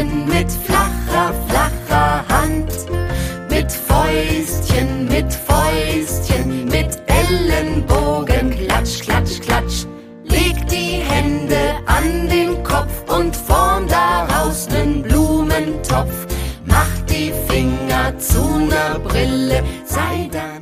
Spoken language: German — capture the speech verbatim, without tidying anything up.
Händchen mit flacher, flacher Hand. Mit Fäustchen, mit Fäustchen, mit Ellenbogen, klatsch, klatsch, klatsch. Leg die Hände an den Kopf und form daraus nen Blumentopf. Mach die Finger zu ner Brille, sei da